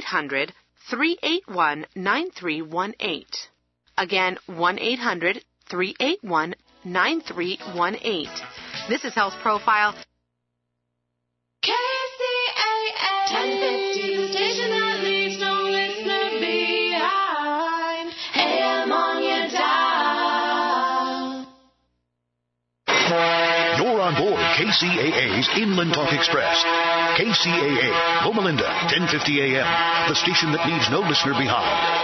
1-800-381-9318. Again, 1-800-381-9318. This is Health Profile. KCAA 1050, the station that leaves no listener behind. AM on your dial. You're on board KCAA's Inland Talk Express. KCAA, Loma Linda, 1050 AM, the station that leaves no listener behind.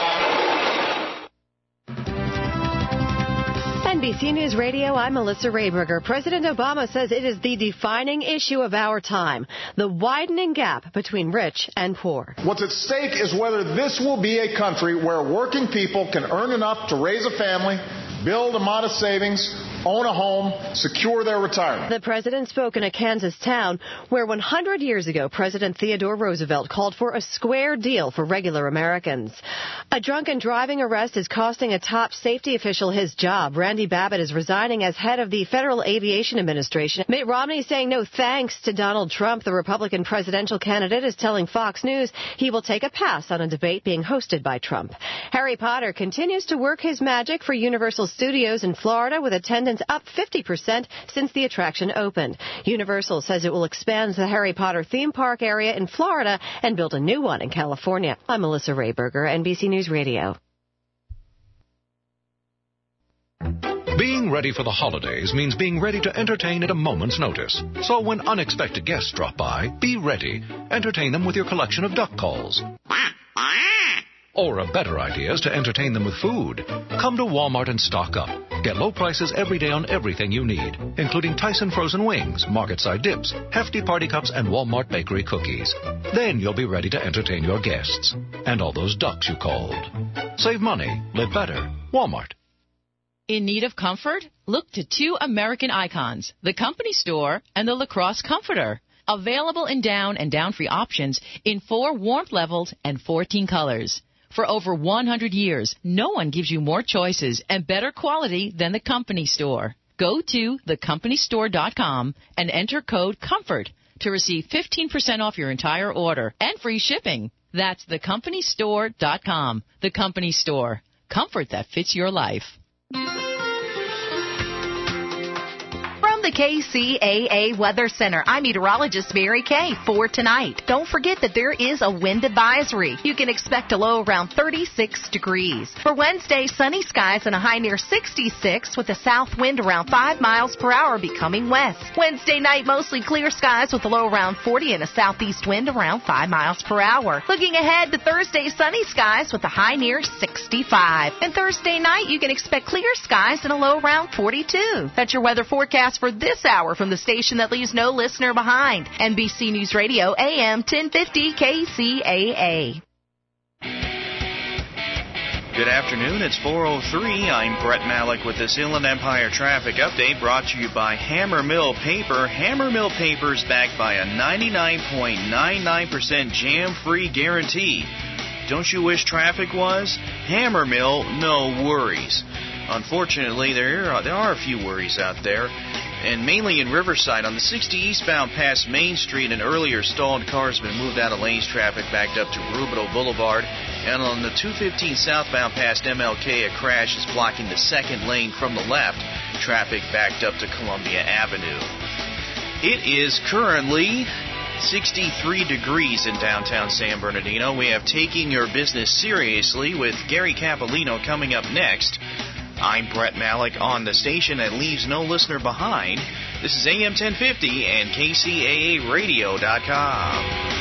NBC News Radio, I'm Melissa Rayberger. President Obama says it is the defining issue of our time, the widening gap between rich and poor. What's at stake is whether this will be a country where working people can earn enough to raise a family, build a modest savings, own a home, secure their retirement. The president spoke in a Kansas town where 100 years ago, President Theodore Roosevelt called for a square deal for regular Americans. A drunken driving arrest is costing a top safety official his job. Randy Babbitt is resigning as head of the Federal Aviation Administration. Mitt Romney saying no thanks to Donald Trump. The Republican presidential candidate is telling Fox News he will take a pass on a debate being hosted by Trump. Harry Potter continues to work his magic for Universal Studios in Florida with attendance up 50% since the attraction opened. Universal says it will expand the Harry Potter theme park area in Florida and build a new one in California. I'm Melissa Rayberger, NBC News Radio. Being ready for the holidays means being ready to entertain at a moment's notice. So when unexpected guests drop by, be ready. Entertain them with your collection of duck calls. Or a better idea is to entertain them with food. Come to Walmart and stock up. Get low prices every day on everything you need, including Tyson frozen wings, market-side dips, hefty party cups, and Walmart bakery cookies. Then you'll be ready to entertain your guests. And all those ducks you called. Save money. Live better. Walmart. In need of comfort? Look to two American icons, the Company Store and the Lacrosse Comforter. Available in down and down-free options in 4 warmth levels and 14 colors. For over 100 years, no one gives you more choices and better quality than the Company Store. Go to thecompanystore.com and enter code COMFORT to receive 15% off your entire order and free shipping. That's thecompanystore.com. The Company Store. Comfort that fits your life. The KCAA Weather Center. I'm meteorologist Mary Kay for tonight. Don't forget that there is a wind advisory. You can expect a low around 36 degrees. For Wednesday, sunny skies and a high near 66 with a south wind around 5 miles per hour becoming west. Wednesday night, mostly clear skies with a low around 40 and a southeast wind around 5 miles per hour. Looking ahead to Thursday, sunny skies with a high near 65. And Thursday night, you can expect clear skies and a low around 42. That's your weather forecast for this hour from the station that leaves no listener behind. NBC News Radio, AM 1050 KCAA. Good afternoon. It's 4:03. I'm Brett Malik with this Inland Empire traffic update brought to you by Hammer Mill Paper. Hammer Mill Paper is backed by a 99.99% jam-free guarantee. Don't you wish traffic was? Hammer Mill, no worries. Unfortunately, there are a few worries out there, and mainly in Riverside. On the 60 eastbound past Main Street, an earlier stalled car has been moved out of lanes, traffic backed up to Rubidoux Boulevard. And on the 215 southbound past MLK, a crash is blocking the second lane from the left, traffic backed up to Columbia Avenue. It is currently 63 degrees in downtown San Bernardino. We have Taking Your Business Seriously with Gary Capolino coming up next. I'm Brett Malik on the station that leaves no listener behind. This is AM 1050 and KCAAradio.com.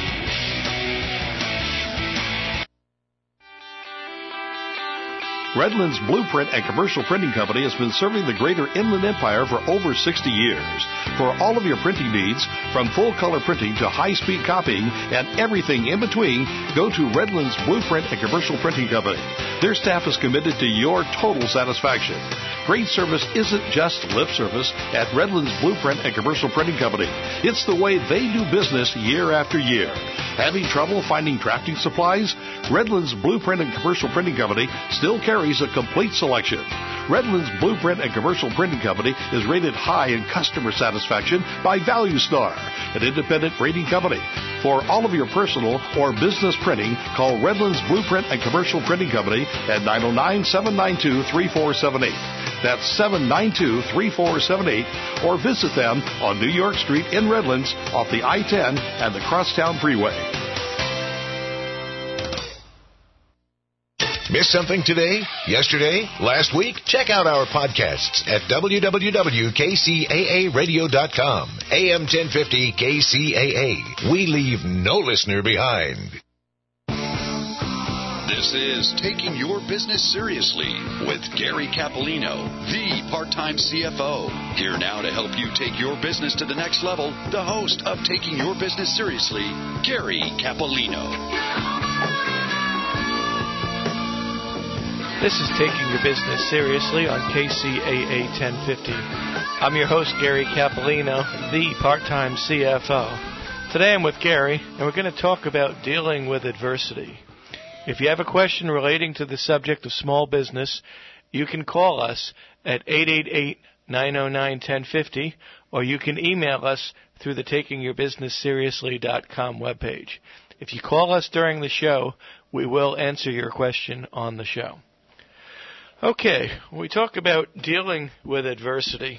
Redlands Blueprint and Commercial Printing Company has been serving the greater Inland Empire for over 60 years. For all of your printing needs, from full-color printing to high-speed copying and everything in between, go to Redlands Blueprint and Commercial Printing Company. Their staff is committed to your total satisfaction. Great service isn't just lip service at Redlands Blueprint and Commercial Printing Company. It's the way they do business year after year. Having trouble finding drafting supplies? Redlands Blueprint and Commercial Printing Company still carries a complete selection. Redlands Blueprint and Commercial Printing Company is rated high in customer satisfaction by Value Star, an independent rating company. For all of your personal or business printing, call Redlands Blueprint and Commercial Printing Company at 909-792-3478. That's 792-3478, or visit them on New York Street in Redlands off the I-10 and the Crosstown Freeway. Missed something today, yesterday, last week? Check out our podcasts at www.kcaaradio.com. AM 1050 KCAA. We leave no listener behind. This is Taking Your Business Seriously with Gary Capolino, the part-time CFO. Here now to help you take your business to the next level, the host of Taking Your Business Seriously, Gary Capolino. This is Taking Your Business Seriously on KCAA 1050. I'm your host, Gary Capolino, the part-time CFO. Today I'm with Gary, and we're going to talk about dealing with adversity. If you have a question relating to the subject of small business, you can call us at 888-909-1050, or you can email us through the TakingYourBusinessSeriously.com webpage. If you call us during the show, we will answer your question on the show. Okay, when we talk about dealing with adversity,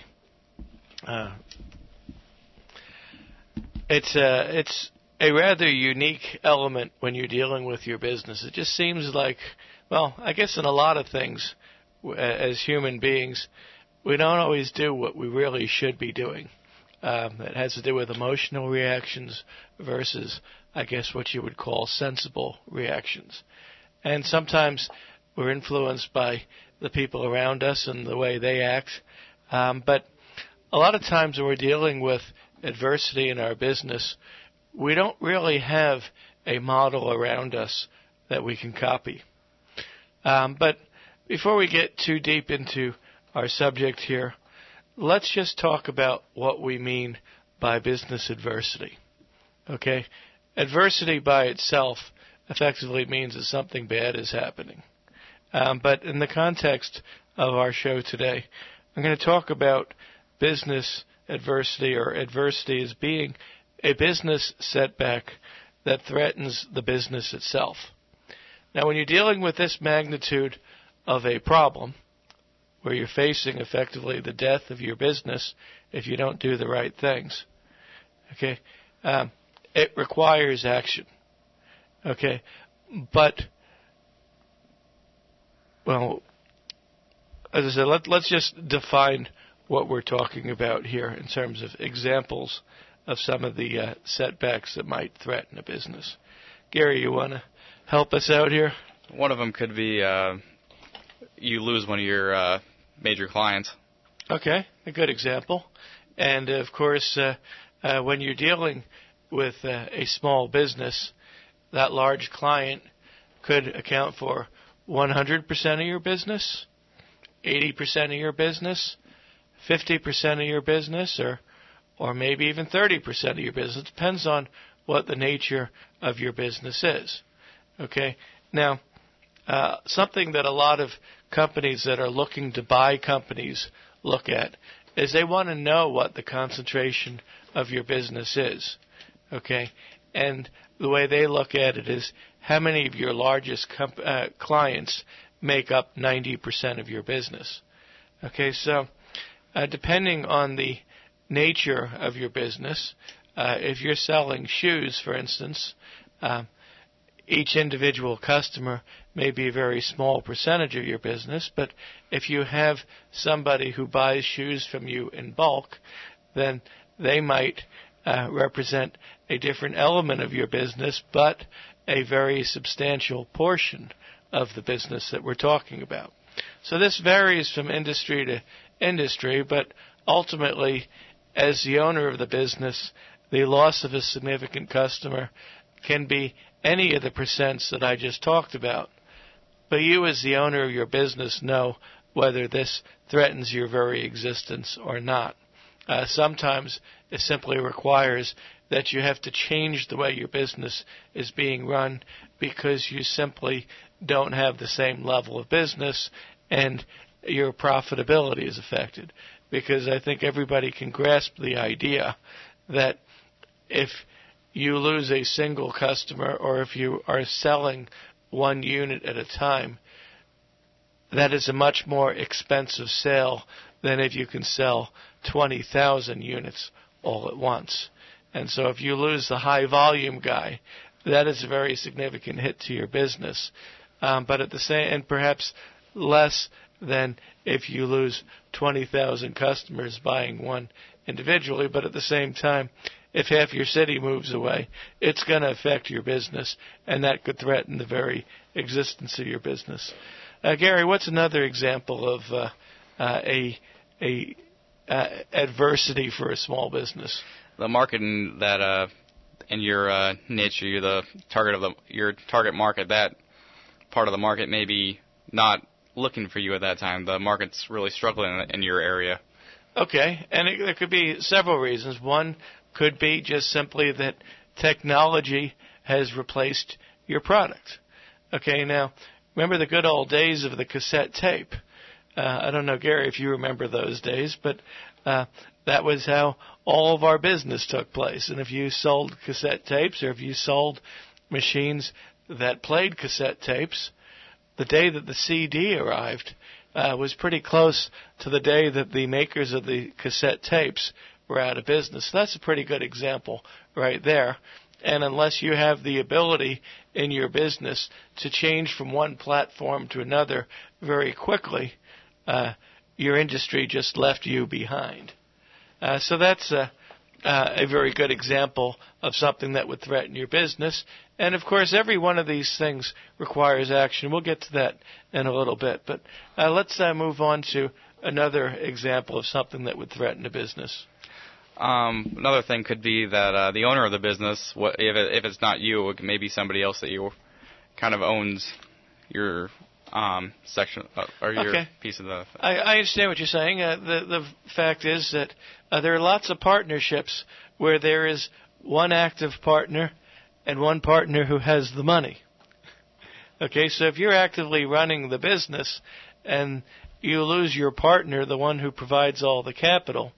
it's a rather unique element when you're dealing with your business. It just seems like, well, I guess in a lot of things, as human beings, we don't always do what we really should be doing. It has to do with emotional reactions versus, I guess, what you would call sensible reactions. And sometimes we're influenced by the people around us and the way they act. But a lot of times when we're dealing with adversity in our business, we don't really have a model around us that we can copy. But before we get too deep into our subject here, let's just talk about what we mean by business adversity. Okay? Adversity by itself effectively means that something bad is happening. But in the context of our show today, I'm going to talk about business adversity, or adversity as being a business setback that threatens the business itself. Now, when you're dealing with this magnitude of a problem, where you're facing effectively the death of your business if you don't do the right things, okay, it requires action. Okay, but, well, as I said, let's just define what we're talking about here in terms of examples of some of the setbacks that might threaten a business. Gary, you want to help us out here? One of them could be you lose one of your major clients. Okay, a good example. And, of course, when you're dealing with a small business, that large client could account for 100% of your business, 80% of your business, 50% of your business, or maybe even 30% of your business. It depends on what the nature of your business is. Okay? Now, something that a lot of companies that are looking to buy companies look at is they want to know what the concentration of your business is. Okay? And the way they look at it is how many of your largest clients make up 90% of your business. Okay, so depending on the nature of your business, if you're selling shoes, for instance, each individual customer may be a very small percentage of your business, but if you have somebody who buys shoes from you in bulk, then they might represent a different element of your business, but a very substantial portion of the business that we're talking about. So this varies from industry to industry, but ultimately, as the owner of the business, the loss of a significant customer can be any of the percents that I just talked about. But you, as the owner of your business, know whether this threatens your very existence or not. Sometimes it simply requires that you have to change the way your business is being run because you simply don't have the same level of business and your profitability is affected. Because I think everybody can grasp the idea that if you lose a single customer or if you are selling one unit at a time, that is a much more expensive sale than if you can sell 20,000 units all at once. And so if you lose the high volume guy, that is a very significant hit to your business. But at the same, and perhaps less than if you lose 20,000 customers buying one individually. But at the same time, if half your city moves away, it's going to affect your business, and that could threaten the very existence of your business. Gary, what's another example of adversity for a small business? The market in that in your niche, you're the target of your target market. That part of the market may be not looking for you at that time. The market's really struggling in your area. Okay, and there could be several reasons. One could be just simply that technology has replaced your product. Okay, now, remember the good old days of the cassette tape. I don't know, Gary, if you remember those days, but that was how all of our business took place. And if you sold cassette tapes or if you sold machines that played cassette tapes, the day that the CD arrived was pretty close to the day that the makers of the cassette tapes were out of business. So that's a pretty good example right there. And unless you have the ability in your business to change from one platform to another very quickly, your industry just left you behind. So that's a very good example of something that would threaten your business. And, of course, every one of these things requires action. We'll get to that in a little bit. But let's move on to another example of something that would threaten a business. Another thing could be that the owner of the business, if it's not you, it may be somebody else that you kind of owns your section or your piece of the. I understand what you're saying. The fact is that there are lots of partnerships where there is one active partner and one partner who has the money. Okay, so if you're actively running the business and you lose your partner, the one who provides all the capital,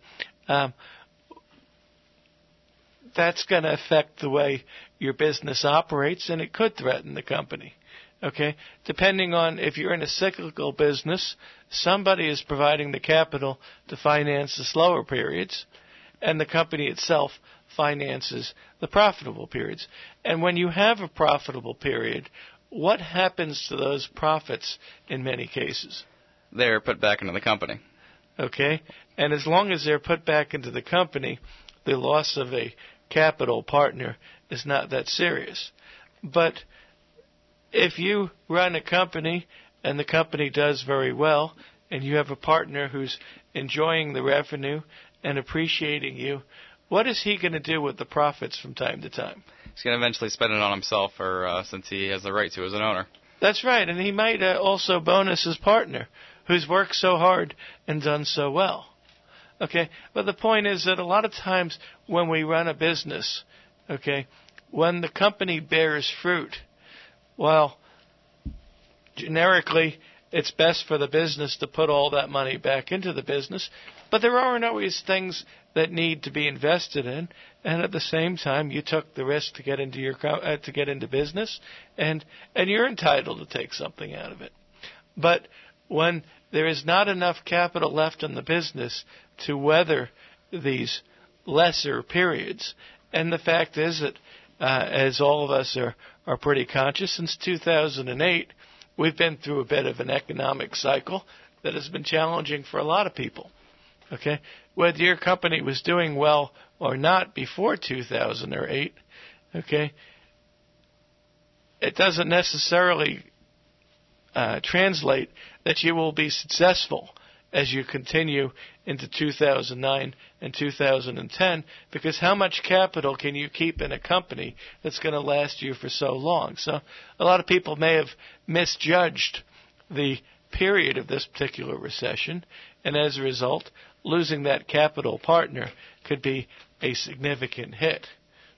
that's going to affect the way your business operates, and it could threaten the company. Okay, depending on if you're in a cyclical business, somebody is providing the capital to finance the slower periods, and the company itself finances the profitable periods. And when you have a profitable period, what happens to those profits in many cases? They're put back into the company. Okay, and as long as they're put back into the company, the loss of a capital partner is not that serious. But if you run a company and the company does very well and you have a partner who's enjoying the revenue and appreciating you, what is he going to do with the profits from time to time? He's going to eventually spend it on himself, or since he has the right to as an owner. That's right, and he might also bonus his partner who's worked so hard and done so well. Okay, but the point is that a lot of times when we run a business, okay, when the company bears fruit, well, generically, it's best for the business to put all that money back into the business, but there aren't always things that need to be invested in, and at the same time, you took the risk to get into business, and you're entitled to take something out of it. But when there is not enough capital left in the business to weather these lesser periods, and the fact is that as all of us are pretty conscious, since 2008, we've been through a bit of an economic cycle that has been challenging for a lot of people. Okay, whether your company was doing well or not before 2008, okay, it doesn't necessarily translate that you will be successful as you continue into 2009 and 2010, because how much capital can you keep in a company that's going to last you for so long? So a lot of people may have misjudged the period of this particular recession, and as a result, losing that capital partner could be a significant hit.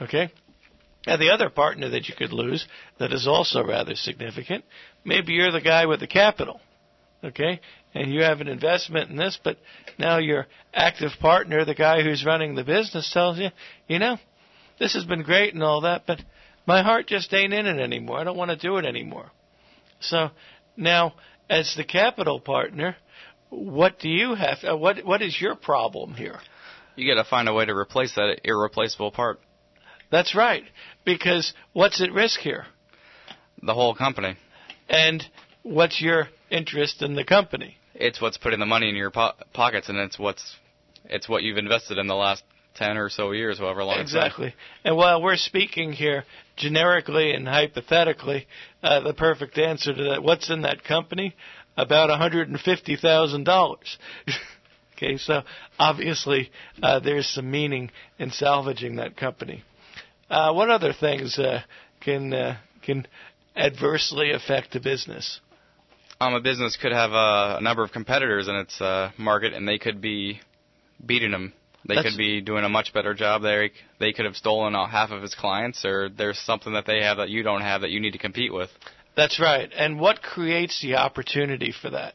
Okay? And the other partner that you could lose that is also rather significant, maybe you're the guy with the capital, okay? And you have an investment in this, but now your active partner, the guy who's running the business, tells you, you know, this has been great and all that, but my heart just ain't in it anymore. I don't want to do it anymore. So now, as the capital partner, what do you have? What is your problem here? You got to find a way to replace that irreplaceable part. That's right, because what's at risk here? The whole company. And what's your interest in the company? It's what's putting the money in your pockets, and it's what you've invested in the last 10 or so years, however long exactly. It's been. And while we're speaking here generically and hypothetically, the perfect answer to that, what's in that company? About $150,000. Okay, so obviously there's some meaning in salvaging that company. What other things can adversely affect a business? A business could have a number of competitors in its market, and they could be beating them. They could be doing a much better job. They could have stolen half of his clients, or there's something that they have that you don't have that you need to compete with. That's right. And what creates the opportunity for that?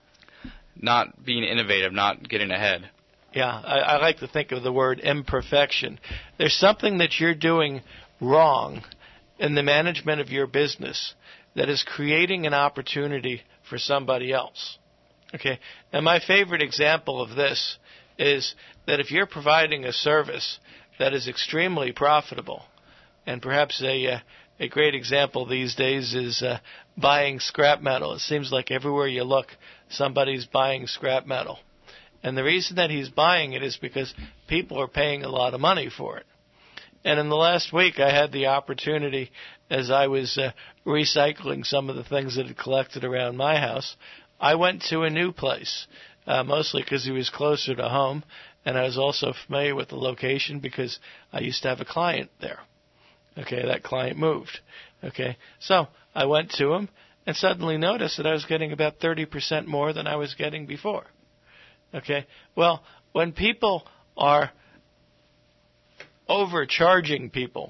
Not being innovative, not getting ahead. Yeah, I like to think of the word imperfection. There's something that you're doing wrong in the management of your business that is creating an opportunity for somebody else. Okay, and my favorite example of this is that if you're providing a service that is extremely profitable, and perhaps a great example these days is buying scrap metal. It seems like everywhere you look, somebody's buying scrap metal. And the reason that he's buying it is because people are paying a lot of money for it. And in the last week, I had the opportunity, as I was recycling some of the things that had collected around my house, I went to a new place, mostly because he was closer to home, and I was also familiar with the location because I used to have a client there. Okay, that client moved. Okay, so I went to him and suddenly noticed that I was getting about 30% more than I was getting before. Okay, well, when people are overcharging people,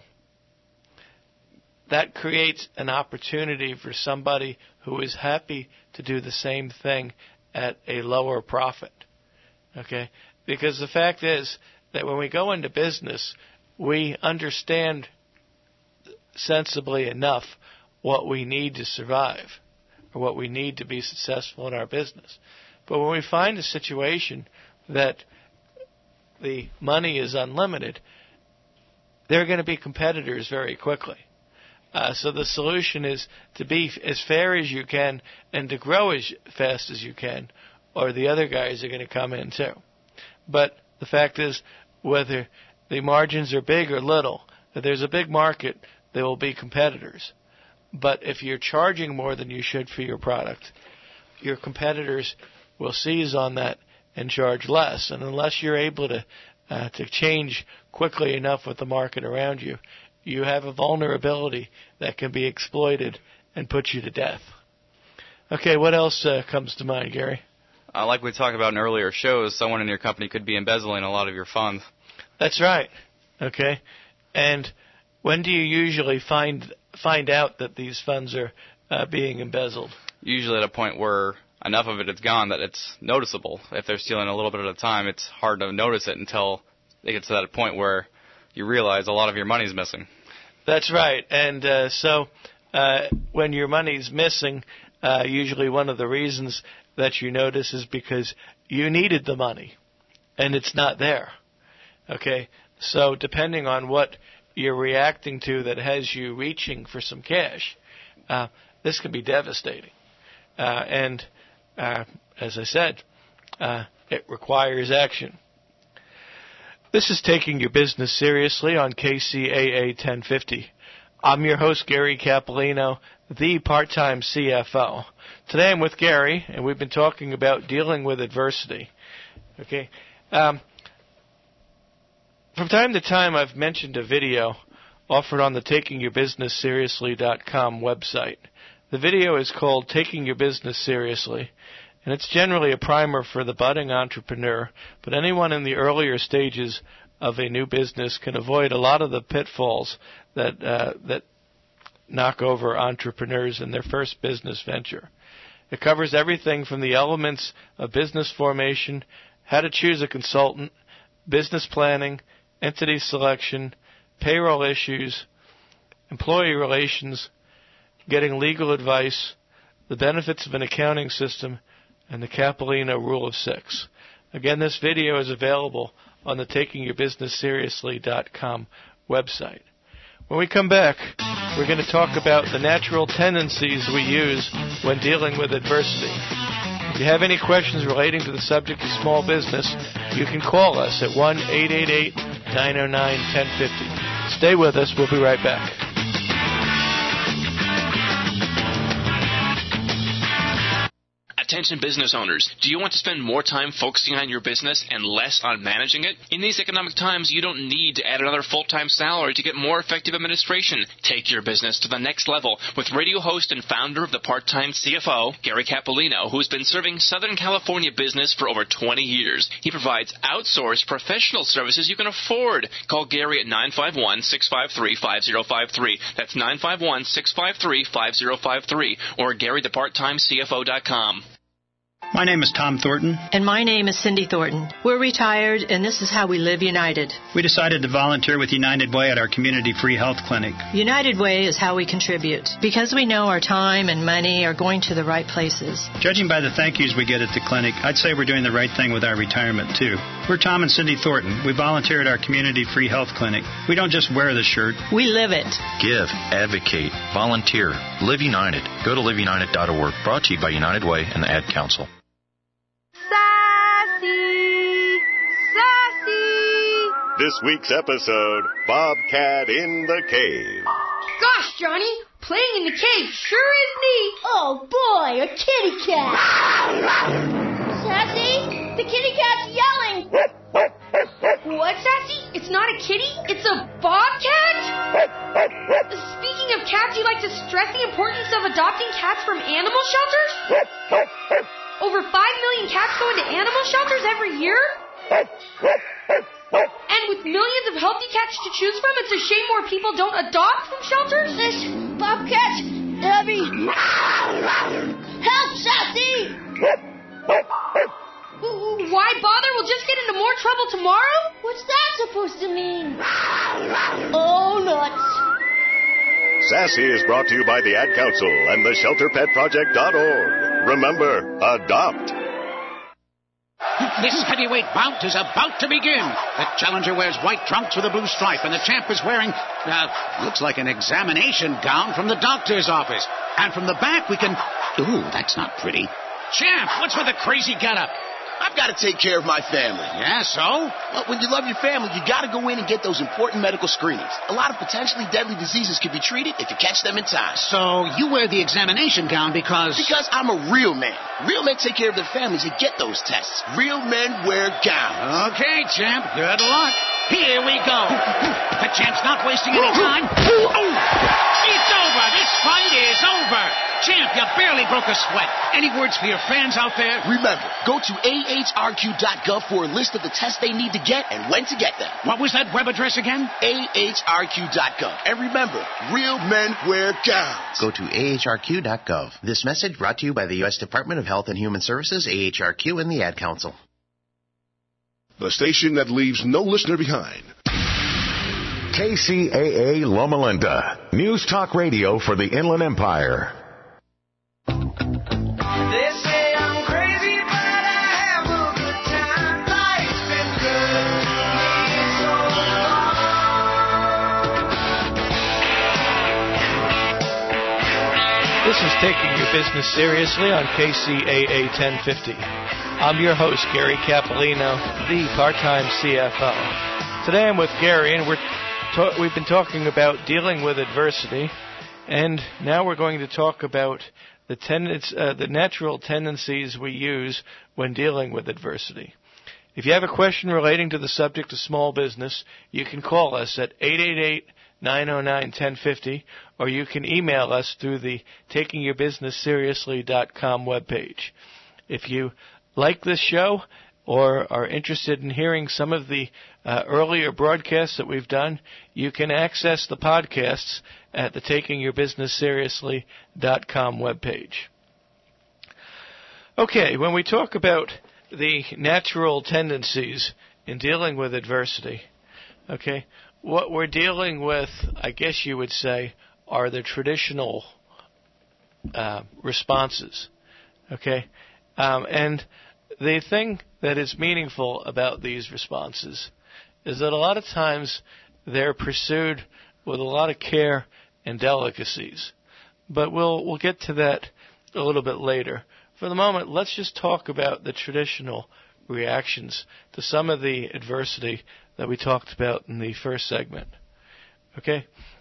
that creates an opportunity for somebody who is happy to do the same thing at a lower profit. Okay, because the fact is that when we go into business, we understand sensibly enough what we need to survive or what we need to be successful in our business. But when we find a situation that the money is unlimited, there are going to be competitors very quickly. So the solution is to be as fair as you can and to grow as fast as you can, or the other guys are going to come in too. But the fact is, whether the margins are big or little, if there's a big market, there will be competitors. But if you're charging more than you should for your product, your competitors will seize on that and charge less. And unless you're able to change quickly enough with the market around you, you have a vulnerability that can be exploited and put you to death. Okay, what else comes to mind, Gary? Like we talked about in earlier shows, someone in your company could be embezzling a lot of your funds. That's right. Okay, and when do you usually find out that these funds are being embezzled? Usually at a point where enough of it is gone that it's noticeable. If they're stealing a little bit at a time, it's hard to notice it until it gets to that point where you realize a lot of your money's missing. That's right. And so when your money's missing, usually one of the reasons that you notice is because you needed the money and it's not there. Okay? So depending on what you're reacting to that has you reaching for some cash, this can be devastating. And as I said, it requires action. This is Taking Your Business Seriously on KCAA 1050. I'm your host, Gary Capolino, the part-time CFO. Today I'm with Gary, and we've been talking about dealing with adversity. Okay. From time to time, I've mentioned a video offered on the TakingYourBusinessSeriously.com website. The video is called Taking Your Business Seriously, and it's generally a primer for the budding entrepreneur, but anyone in the earlier stages of a new business can avoid a lot of the pitfalls that knock over entrepreneurs in their first business venture. It covers everything from the elements of business formation, how to choose a consultant, business planning, entity selection, payroll issues, employee relations, getting legal advice, the benefits of an accounting system, and the Capolino Rule of 6. Again, this video is available on the TakingYourBusinessSeriously.com website. When we come back, we're going to talk about the natural tendencies we use when dealing with adversity. If you have any questions relating to the subject of small business, you can call us at 1-888-909-1050. Stay with us. We'll be right back. Attention business owners, do you want to spend more time focusing on your business and less on managing it? In these economic times, you don't need to add another full-time salary to get more effective administration. Take your business to the next level with radio host and founder of the Part-Time CFO, Gary Capolino, who's been serving Southern California business for over 20 years. He provides outsourced professional services you can afford. Call Gary at 951-653-5053. That's 951-653-5053 or GaryThePartTimeCFO.com. My name is Tom Thornton. And my name is Cindy Thornton. We're retired, and this is how we live United. We decided to volunteer with United Way at our community free health clinic. United Way is how we contribute, because we know our time and money are going to the right places. Judging by the thank yous we get at the clinic, I'd say we're doing the right thing with our retirement, too. We're Tom and Cindy Thornton. We volunteer at our community free health clinic. We don't just wear the shirt. We live it. Give, advocate, volunteer, Live United. Go to liveunited.org. Brought to you by United Way and the Ad Council. This week's episode, Bobcat in the Cave. Gosh, Johnny, playing in the cave sure is neat. Oh, boy, a kitty cat. Sassy, the kitty cat's yelling. What, Sassy? It's not a kitty? It's a bobcat? Speaking of cats, you like to stress the importance of adopting cats from animal shelters? Over 5 million cats go into animal shelters every year? And with millions of healthy cats to choose from, it's a shame more people don't adopt from shelters? This bobcat's heavy. Help, Sassy! Why bother? We'll just get into more trouble tomorrow? What's that supposed to mean? Oh, nuts. Sassy is brought to you by the Ad Council and the ShelterPetProject.org. Remember, adopt. This heavyweight bout is about to begin. The challenger wears white trunks with a blue stripe, and the champ is wearing, looks like an examination gown from the doctor's office. And from the back we can... Ooh, that's not pretty. Champ, what's with the crazy getup? I've got to take care of my family. Yeah, so? Well, when you love your family, you got to go in and get those important medical screenings. A lot of potentially deadly diseases can be treated if you catch them in time. So you wear the examination gown because... Because I'm a real man. Real men take care of their families and get those tests. Real men wear gowns. Okay, champ. Good luck. Here we go. The champ's not wasting any time. It's over. This fight is over. Champ, you barely broke a sweat. Any words for your fans out there? Remember, go to ahrq.gov for a list of the tests they need to get and when to get them. What was that web address again? ahrq.gov. And remember, real men wear gowns. Go to ahrq.gov. This message brought to you by the U.S. Department of Health and Human Services, AHRQ, and the Ad Council. The station that leaves no listener behind. KCAA Loma Linda. News Talk Radio for the Inland Empire. They say I'm crazy, but I have a good time. Life's been good so long. This is Taking Your Business Seriously on KCAA 1050. I'm your host, Gary Capolino, the part-time CFO. Today I'm with Gary, and we've been talking about dealing with adversity, and now we're going to talk about the natural tendencies we use when dealing with adversity. If you have a question relating to the subject of small business, you can call us at 888-909-1050, or you can email us through the TakingYourBusinessSeriously.com webpage. If you like this show or are interested in hearing some of the earlier broadcasts that we've done, you can access the podcasts at the TakingYourBusinessSeriously.com webpage. Okay, when we talk about the natural tendencies in dealing with adversity, okay, what we're dealing with, I guess you would say, are the traditional responses, okay? And the thing that is meaningful about these responses is that a lot of times they're pursued with a lot of care and delicacies. But we'll get to that a little bit later. For the moment, let's just talk about the traditional reactions to some of the adversity that we talked about in the first segment. Okay?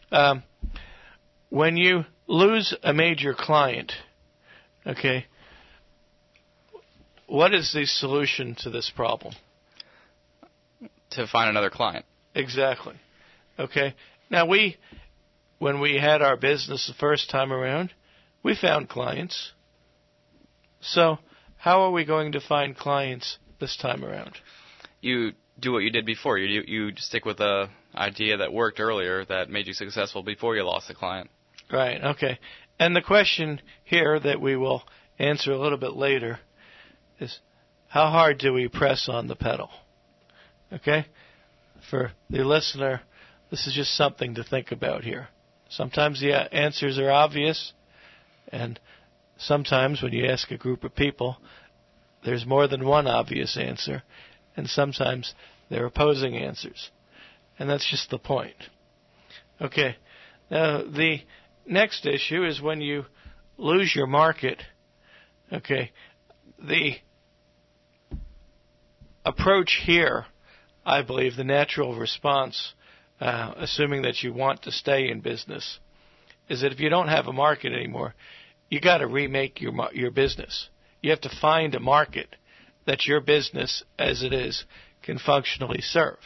When you lose a major client, okay, what is the solution to this problem? To find another client. Exactly. Okay. Now, when we had our business the first time around, we found clients. So, how are we going to find clients this time around? You do what you did before. You stick with the idea that worked earlier that made you successful before you lost a client. Right. Okay. And the question here that we will answer a little bit later is, how hard do we press on the pedal? Okay? For the listener, this is just something to think about here. Sometimes the answers are obvious, and sometimes when you ask a group of people, there's more than one obvious answer, and sometimes they're opposing answers. And that's just the point. Okay. Now, the next issue is when you lose your market, okay, the approach here, I believe, the natural response, assuming that you want to stay in business, is that if you don't have a market anymore, you got to remake your business. You have to find a market that your business, as it is, can functionally serve.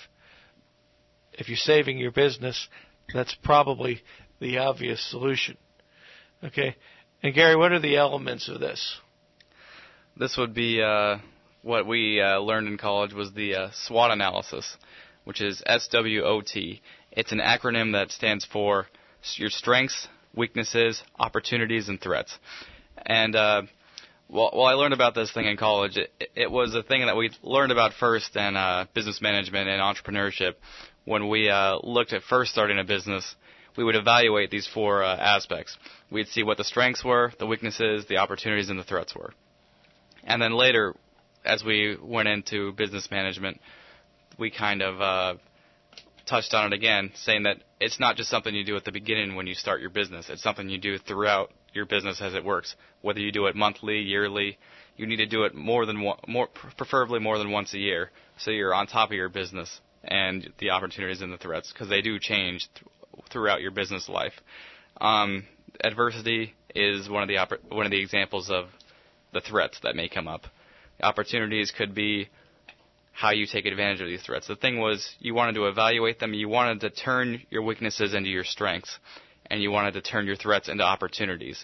If you're saving your business, that's probably the obvious solution. Okay? And Gary, what are the elements of this? This would be what we learned in college was the SWOT analysis, which is SWOT. It's an acronym that stands for your strengths, weaknesses, opportunities, and threats. And while I learned about this thing in college, it was a thing that we learned about first in business management and entrepreneurship. When we looked at first starting a business, we would evaluate these four aspects. We'd see what the strengths were, the weaknesses, the opportunities, and the threats were. And then later, as we went into business management, we kind of touched on it again, saying that it's not just something you do at the beginning when you start your business. It's something you do throughout your business as it works. Whether you do it monthly, yearly, you need to do it preferably more than once a year, so you're on top of your business and the opportunities and the threats, because they do change throughout your business life. Adversity is one of the examples of the threats that may come up. Opportunities could be how you take advantage of these threats. The thing was, you wanted to evaluate them, you wanted to turn your weaknesses into your strengths, and you wanted to turn your threats into opportunities.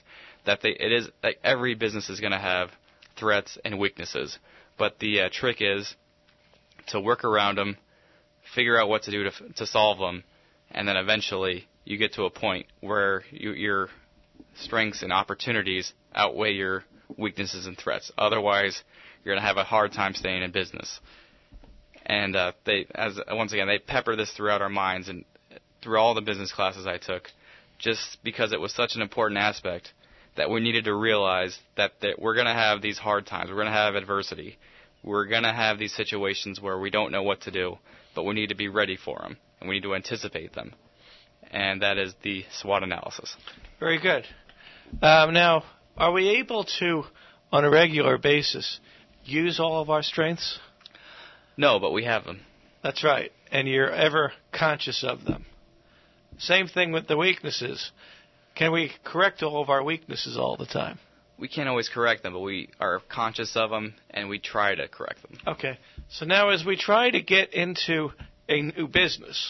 Every business is going to have threats and weaknesses, but the trick is to work around them, figure out what to do to solve them, and then eventually you get to a point where your strengths and opportunities outweigh your weaknesses and threats. Otherwise, you're going to have a hard time staying in business. And once again, they pepper this throughout our minds and through all the business classes I took, just because it was such an important aspect that we needed to realize that we're going to have these hard times. We're going to have adversity. We're going to have these situations where we don't know what to do, but we need to be ready for them, and we need to anticipate them. And that is the SWOT analysis. Very good. Now, are we able to, on a regular basis, use all of our strengths? No, but we have them. That's right, and you're ever conscious of them. Same thing with the weaknesses. Can we correct all of our weaknesses all the time? We can't always correct them, but we are conscious of them, and we try to correct them. Okay. So now as we try to get into a new business,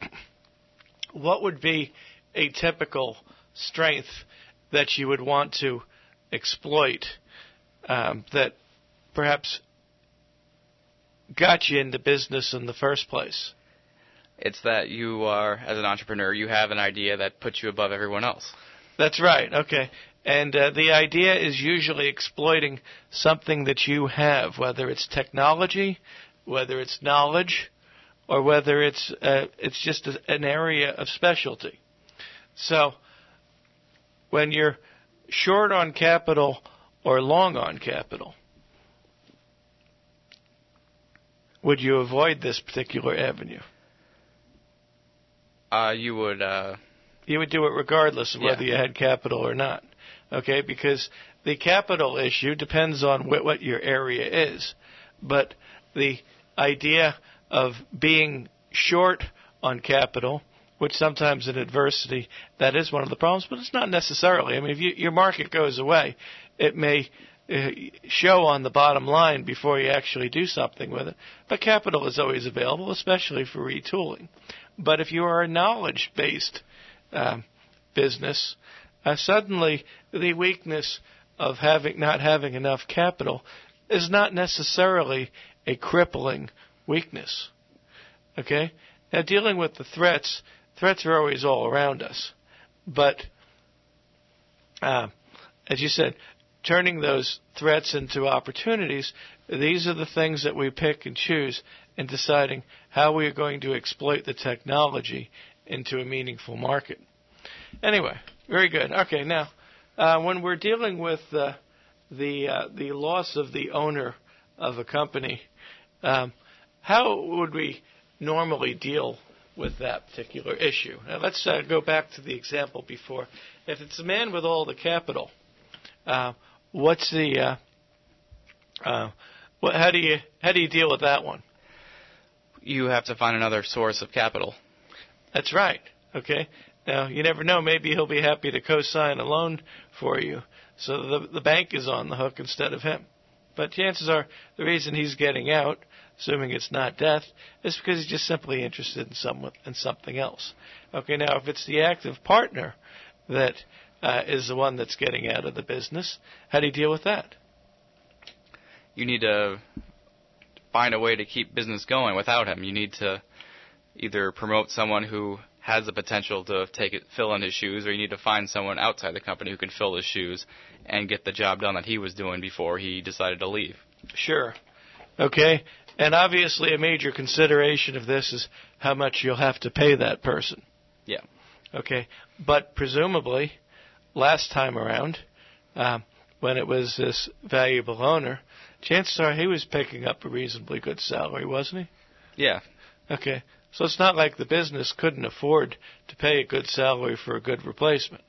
what would be a typical strength that you would want to exploit that perhaps got you into business in the first place? It's that you are, as an entrepreneur, you have an idea that puts you above everyone else. That's right. Okay. And the idea is usually exploiting something that you have, whether it's technology, whether it's knowledge, or whether it's just an area of specialty. So when you're short on capital or long on capital, would you avoid this particular avenue? You would. You would do it regardless of whether you had capital or not. Okay, because the capital issue depends on what your area is. But the idea of being short on capital, which sometimes in adversity, that is one of the problems, but it's not necessarily. I mean, if your market goes away, it may show on the bottom line before you actually do something with it. But capital is always available, especially for retooling. But if you are a knowledge-based business, suddenly the weakness of not having enough capital is not necessarily a crippling weakness. Okay? Now, dealing with the threats are always all around us. But, as you said, turning those threats into opportunities, these are the things that we pick and choose in deciding how we are going to exploit the technology into a meaningful market. Anyway, very good. Okay, now, when we're dealing with the loss of the owner of a company, how would we normally deal with that particular issue? Now, let's go back to the example before. If it's a man with all the capital, what's the how do you deal with that one? You have to find another source of capital. That's right. Okay. Now, you never know. Maybe he'll be happy to co-sign a loan for you, so the bank is on the hook instead of him. But chances are the reason he's getting out, assuming it's not death, is because he's just simply interested in something else. Okay. Now, if it's the active partner that is the one that's getting out of the business, how do you deal with that? You need to find a way to keep business going without him. You need to either promote someone who has the potential to fill in his shoes, or you need to find someone outside the company who can fill his shoes and get the job done that he was doing before he decided to leave. Sure. Okay. And obviously a major consideration of this is how much you'll have to pay that person. Yeah. Okay. But presumably, last time around, when it was this valuable owner, chances are he was picking up a reasonably good salary, wasn't he? Yeah. Okay. So it's not like the business couldn't afford to pay a good salary for a good replacement.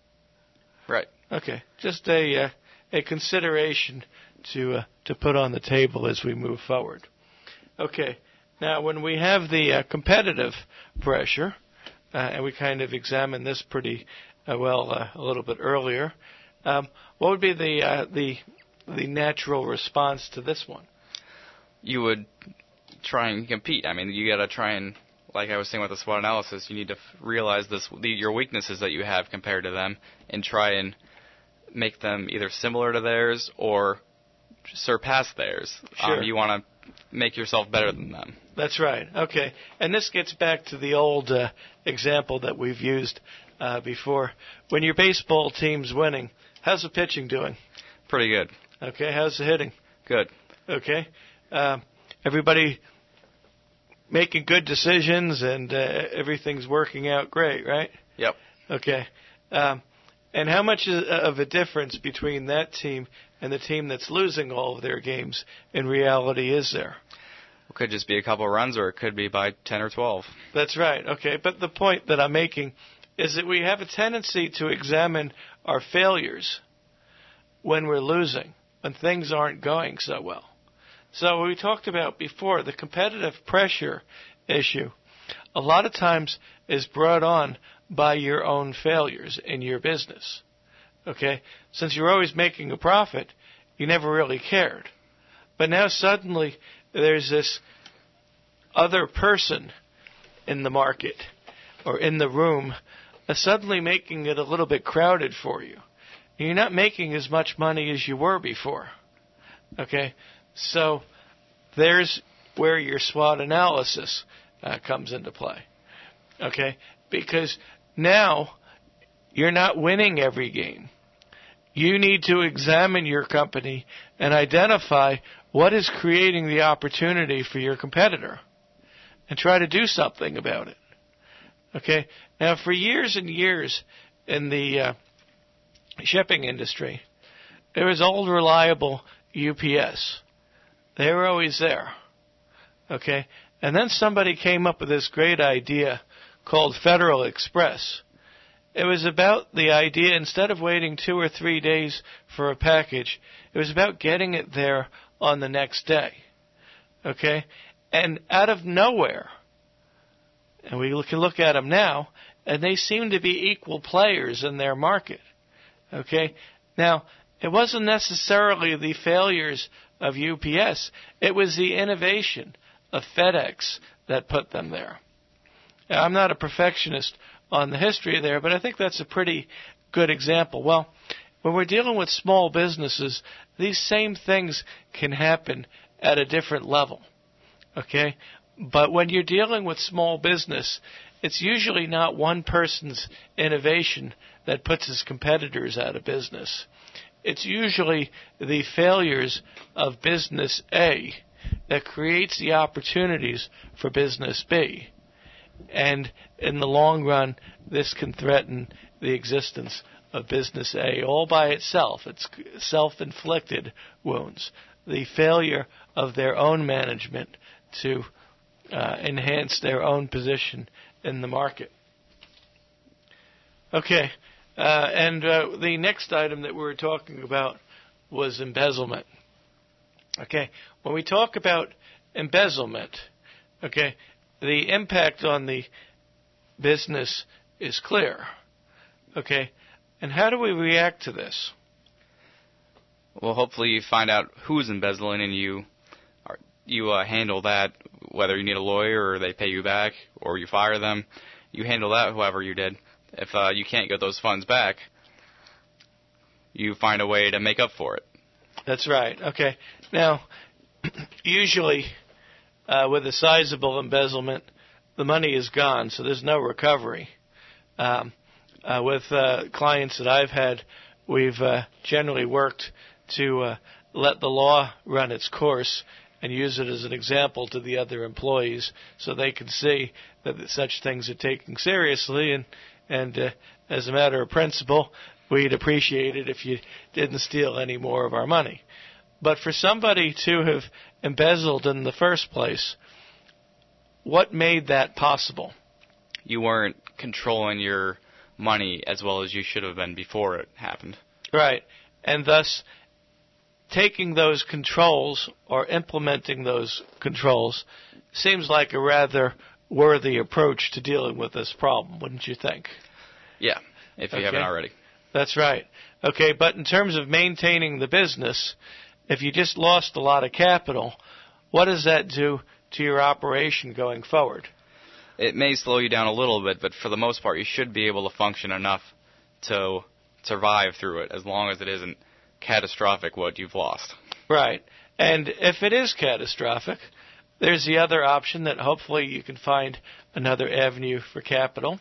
Right. Okay. Just a consideration to put on the table as we move forward. Okay. Now, when we have the competitive pressure, and we kind of examined this pretty well a little bit earlier, what would be the natural response to this one? You would try and compete. I mean, you got to try and, like I was saying with the SWOT analysis, you need to realize your weaknesses that you have compared to them and try and make them either similar to theirs or surpass theirs. Sure. You want to make yourself better than them. That's right. Okay. And this gets back to the old example that we've used before. When your baseball team's winning, how's the pitching doing? Pretty good. Okay. How's the hitting? Good. Okay. Everybody making good decisions and everything's working out great, right? Yep. Okay. And how much of a difference between that team and the team that's losing all of their games in reality is there? It could just be a couple of runs, or it could be by 10 or 12. That's right. Okay. But the point that I'm making is that we have a tendency to examine our failures when we're losing, when things aren't going so well. So we talked about before, the competitive pressure issue a lot of times is brought on by your own failures in your business. Okay? Since you're always making a profit, you never really cared. But now suddenly there's this other person in the market or in the room suddenly making it a little bit crowded for you. You're not making as much money as you were before. Okay? So there's where your SWOT analysis comes into play. Okay? Because now you're not winning every game. You need to examine your company and identify what is creating the opportunity for your competitor and try to do something about it. Okay? Now, for years and years in the shipping industry, there was old, reliable UPS. They were always there. Okay? And then somebody came up with this great idea called Federal Express. It was about the idea, instead of waiting 2 or 3 days for a package, it was about getting it there on the next day. Okay? And out of nowhere, and we can look at them now, and they seem to be equal players in their market. Okay? Now, it wasn't necessarily the failures of UPS. It was the innovation of FedEx that put them there. Now, I'm not a perfectionist on the history there, but I think that's a pretty good example. Well, when we're dealing with small businesses, these same things can happen at a different level. Okay? But when you're dealing with small business, it's usually not one person's innovation that puts his competitors out of business. It's usually the failures of business A that creates the opportunities for business B. And in the long run, this can threaten the existence of business A all by itself. It's self-inflicted wounds. The failure of their own management to enhance their own position in the market. Okay, and the next item that we were talking about was embezzlement. Okay, when we talk about embezzlement, okay, the impact on the business is clear. Okay, and how do we react to this? Well, hopefully you find out who's embezzling and you handle that, whether you need a lawyer or they pay you back or you fire them. You handle that however you did. If you can't get those funds back, you find a way to make up for it. That's right. Okay. Now, usually with a sizable embezzlement, the money is gone, so there's no recovery. With clients that I've had, we've generally worked to let the law run its course and use it as an example to the other employees so they can see that such things are taken seriously. And as a matter of principle, we'd appreciate it if you didn't steal any more of our money. But for somebody to have embezzled in the first place, what made that possible? You weren't controlling your money as well as you should have been before it happened. Right. And thus, taking those controls or implementing those controls seems like a rather worthy approach to dealing with this problem, wouldn't you think? Yeah, if you haven't already. That's right. Okay, but in terms of maintaining the business, if you just lost a lot of capital, what does that do to your operation going forward? It may slow you down a little bit, but for the most part, you should be able to function enough to survive through it, as long as it isn't catastrophic what you've lost. Right. And if it is catastrophic, there's the other option that hopefully you can find another avenue for capital,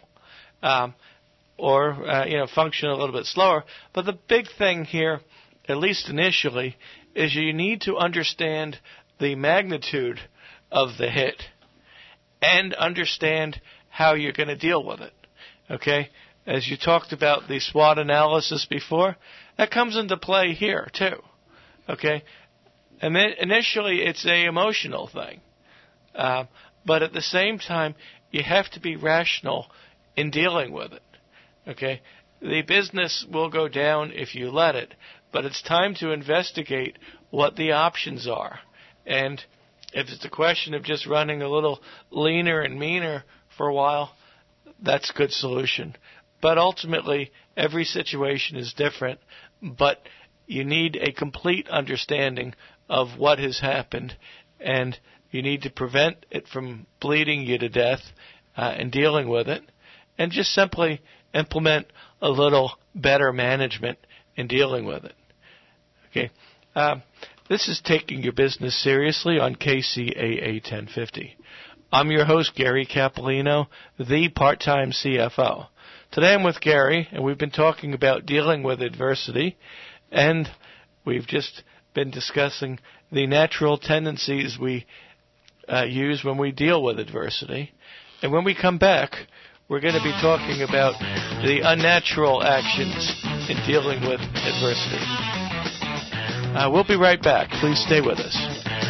or function a little bit slower. But the big thing here, at least initially, is you need to understand the magnitude of the hit and understand how you're going to deal with it. Okay? As you talked about the SWOT analysis before, that comes into play here too. Okay? And then initially it's an emotional thing. But at the same time, you have to be rational in dealing with it. Okay? The business will go down if you let it, but it's time to investigate what the options are. And if it's a question of just running a little leaner and meaner for a while, that's a good solution. But ultimately, every situation is different, but you need a complete understanding of what has happened, and you need to prevent it from bleeding you to death and dealing with it, and just simply implement a little better management in dealing with it. Okay. This is Taking Your Business Seriously on KCAA 1050. I'm your host, Gary Capolino, the part-time CFO. Today I'm with Gary, and we've been talking about dealing with adversity, and we've just been discussing the natural tendencies we use when we deal with adversity. And when we come back, we're going to be talking about the unnatural actions in dealing with adversity. We'll be right back. Please stay with us.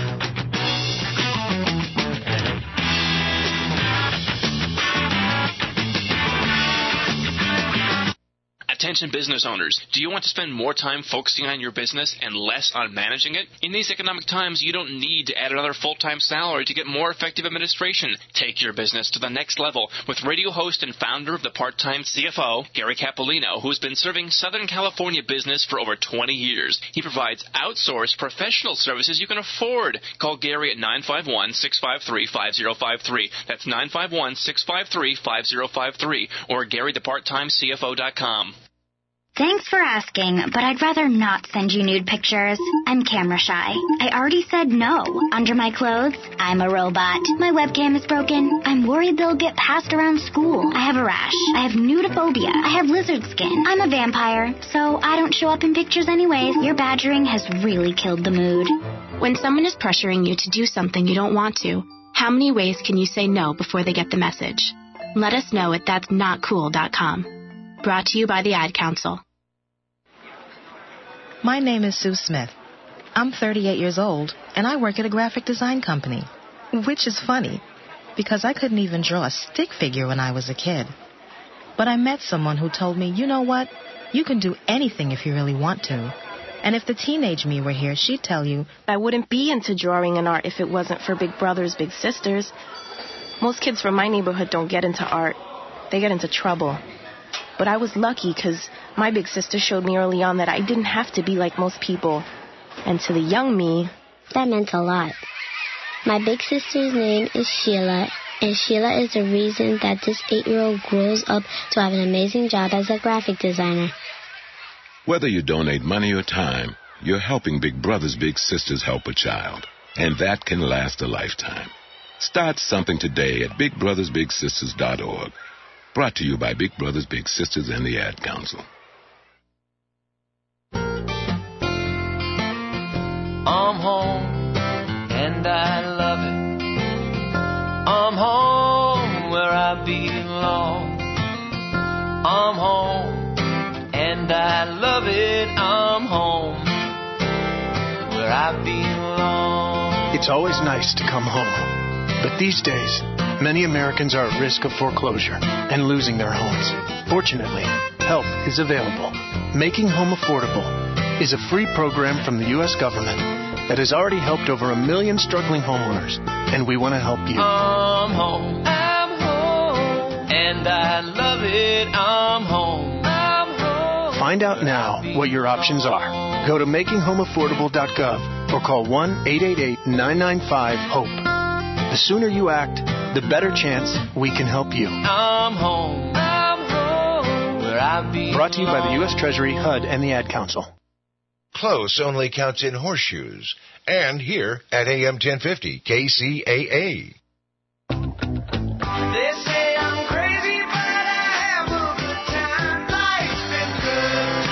Attention business owners, do you want to spend more time focusing on your business and less on managing it? In these economic times, you don't need to add another full-time salary to get more effective administration. Take your business to the next level with radio host and founder of the Part-Time CFO, Gary Capolino, who's been serving Southern California business for over 20 years. He provides outsourced professional services you can afford. Call Gary at 951-653-5053. That's 951-653-5053 or GaryThePartTimeCFO.com. Thanks for asking, but I'd rather not send you nude pictures. I'm camera shy. I already said no. Under my clothes, I'm a robot. My webcam is broken. I'm worried they'll get passed around school. I have a rash. I have nudophobia. I have lizard skin. I'm a vampire, so I don't show up in pictures anyways. Your badgering has really killed the mood. When someone is pressuring you to do something you don't want to, how many ways can you say no before they get the message? Let us know at that'snotcool.com. Brought to you by the Ad Council. My name is Sue Smith. I'm 38 years old, and I work at a graphic design company. Which is funny, because I couldn't even draw a stick figure when I was a kid. But I met someone who told me, you know what? You can do anything if you really want to. And if the teenage me were here, she'd tell you, I wouldn't be into drawing and art if it wasn't for Big Brothers Big Sisters. Most kids from my neighborhood don't get into art. They get into trouble. But I was lucky because my big sister showed me early on that I didn't have to be like most people. And to the young me, that meant a lot. My big sister's name is Sheila, and Sheila is the reason that this 8-year-old grows up to have an amazing job as a graphic designer. Whether you donate money or time, you're helping Big Brothers Big Sisters help a child. And that can last a lifetime. Start something today at BigBrothersBigSisters.org. Brought to you by Big Brothers Big Sisters and the Ad Council. I'm home, and I love it. I'm home where I belong. I'm home, and I love it. I'm home where I belong. It's always nice to come home, but these days, many Americans are at risk of foreclosure and losing their homes. Fortunately, help is available. Making Home Affordable is a free program from the U.S. government that has already helped over 1 million struggling homeowners, and we want to help you. I'm home, and I love it. I'm home. Find out now what your options are. Go to makinghomeaffordable.gov or call 1-888-995-HOPE. The sooner you act, the better chance we can help you. I'm home where I belong. Brought to you by the U.S. Treasury, HUD, and the Ad Council. Close only counts in horseshoes. And here at AM 1050, KCAA. They say I'm crazy, but I have a good time. Life's been good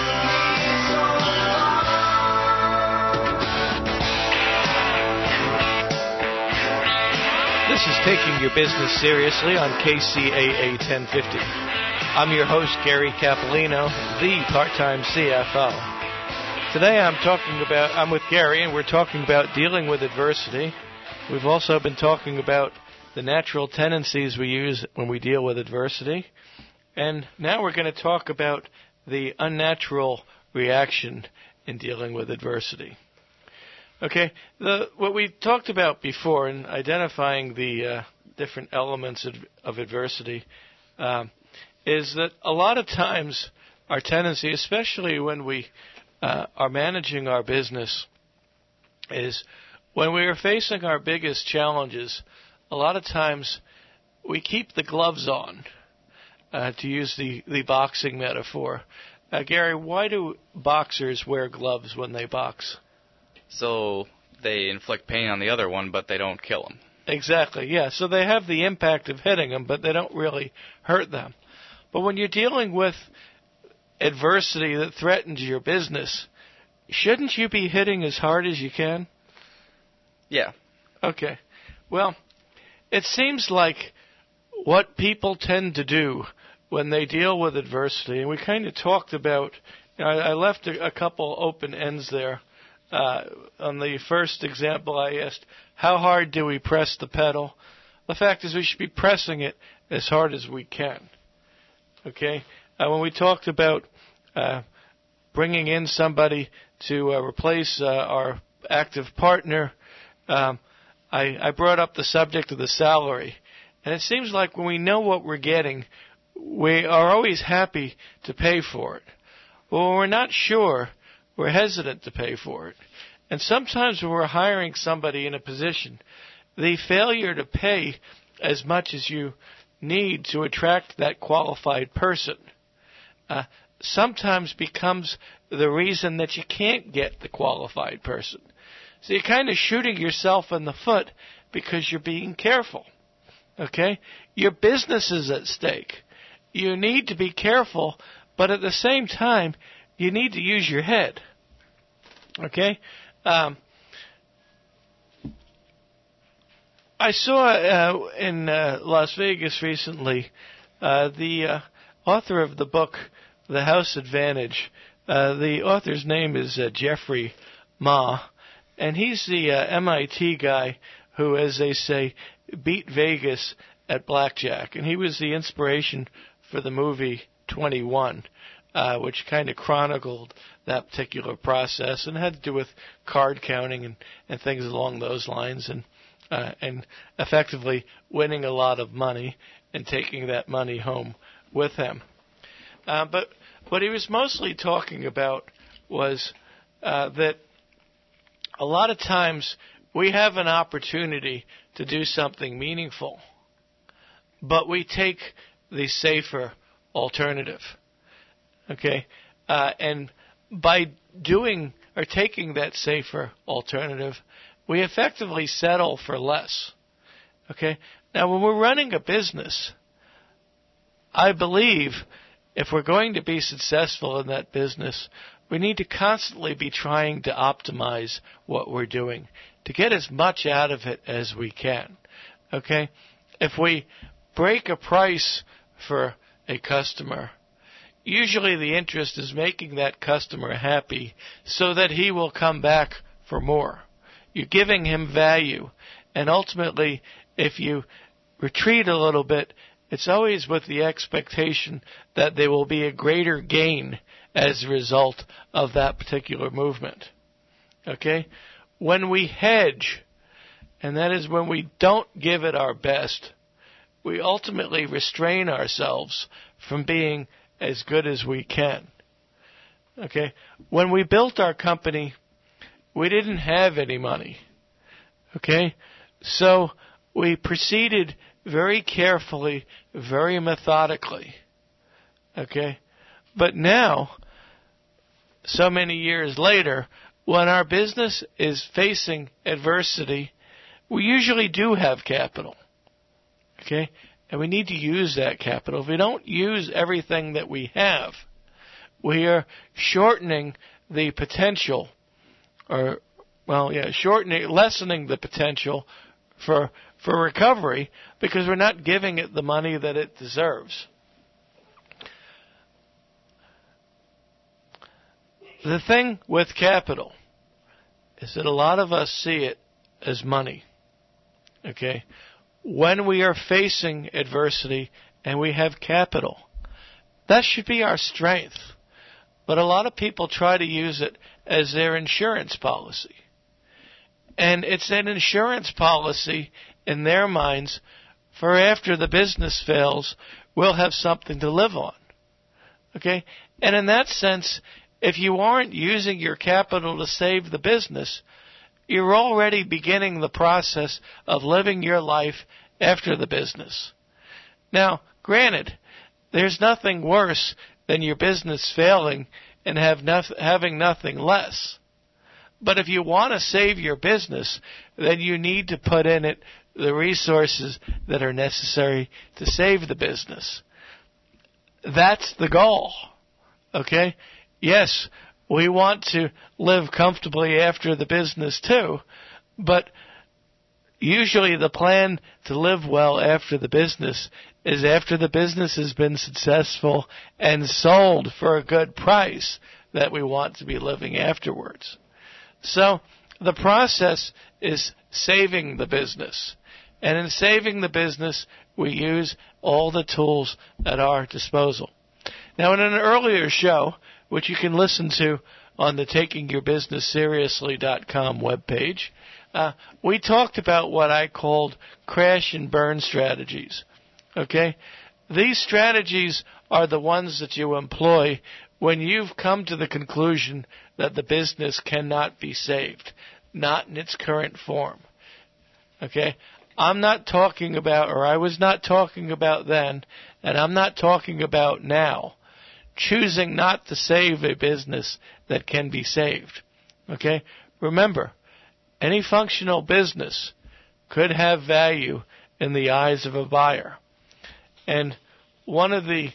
to me so long. This is Taking Your Business Seriously on KCAA 1050. I'm your host, Gary Capolino, the part-time CFO. Today I'm with Gary, and we're talking about dealing with adversity. We've also been talking about the natural tendencies we use when we deal with adversity. And now we're going to talk about the unnatural reaction in dealing with adversity. Okay, what we talked about before in identifying the different elements of adversity is that a lot of times our tendency, especially when we are managing our business, is when we are facing our biggest challenges, a lot of times we keep the gloves on, to use the boxing metaphor. Gary, why do boxers wear gloves when they box? So they inflict pain on the other one, but they don't kill them. Exactly, yeah. So they have the impact of hitting them, but they don't really hurt them. But when you're dealing with adversity that threatens your business, shouldn't you be hitting as hard as you can? Yeah. Okay. Well, it seems like what people tend to do when they deal with adversity, and we kind of talked about, I left a couple open ends there. On the first example, I asked, how hard do we press the pedal? The fact is we should be pressing it as hard as we can. Okay? When we talked about bringing in somebody to replace our active partner, I brought up the subject of the salary. And it seems like when we know what we're getting, we are always happy to pay for it. But when we're not sure, we're hesitant to pay for it. And sometimes when we're hiring somebody in a position, the failure to pay as much as you need to attract that qualified person sometimes becomes the reason that you can't get the qualified person. So you're kind of shooting yourself in the foot because you're being careful. Okay? Your business is at stake. You need to be careful, but at the same time, you need to use your head. Okay? I saw in Las Vegas recently the author of the book, The House Advantage. The author's name is Jeffrey Ma, and he's the MIT guy who, as they say, beat Vegas at blackjack. And he was the inspiration for the movie 21, which kind of chronicled that particular process and had to do with card counting and things along those lines, and effectively winning a lot of money and taking that money home with him. But what he was mostly talking about was that a lot of times we have an opportunity to do something meaningful, but we take the safer alternative. Okay? And by doing or taking that safer alternative, we effectively settle for less. Okay? Now, when we're running a business, I believe if we're going to be successful in that business, we need to constantly be trying to optimize what we're doing to get as much out of it as we can. Okay? If we break a price for a customer, usually the interest is making that customer happy so that he will come back for more. You're giving him value. And ultimately, if you retreat a little bit, it's always with the expectation that there will be a greater gain as a result of that particular movement. Okay? When we hedge, and that is when we don't give it our best, we ultimately restrain ourselves from being as good as we can. Okay? When we built our company, we didn't have any money. Okay? So we proceeded very carefully, very methodically. Okay? But now, so many years later, when our business is facing adversity, we usually do have capital. Okay? And we need to use that capital. If we don't use everything that we have, we are shortening the potential, lessening the potential for recovery because we're not giving it the money that it deserves. The thing with capital is that a lot of us see it as money. Okay? When we are facing adversity and we have capital, that should be our strength. But a lot of people try to use it as their insurance policy. And it's an insurance policy in their minds for after the business fails, we'll have something to live on. Okay? And in that sense, if you aren't using your capital to save the business, you're already beginning the process of living your life after the business. Now, granted, there's nothing worse than your business failing and having nothing less. But if you want to save your business, then you need to put in it the resources that are necessary to save the business. That's the goal. Okay? Yes, we want to live comfortably after the business too, but usually the plan to live well after the business is after the business has been successful and sold for a good price that we want to be living afterwards. So the process is saving the business. And in saving the business, we use all the tools at our disposal. Now, in an earlier show, which you can listen to on the TakingYourBusinessSeriously.com webpage, we talked about what I called crash and burn strategies. Okay? These strategies are the ones that you employ when you've come to the conclusion that the business cannot be saved, not in its current form. Okay? I'm not talking about, or I was not talking about then, and I'm not talking about now, choosing not to save a business that can be saved. Okay? Remember, any functional business could have value in the eyes of a buyer. And one of the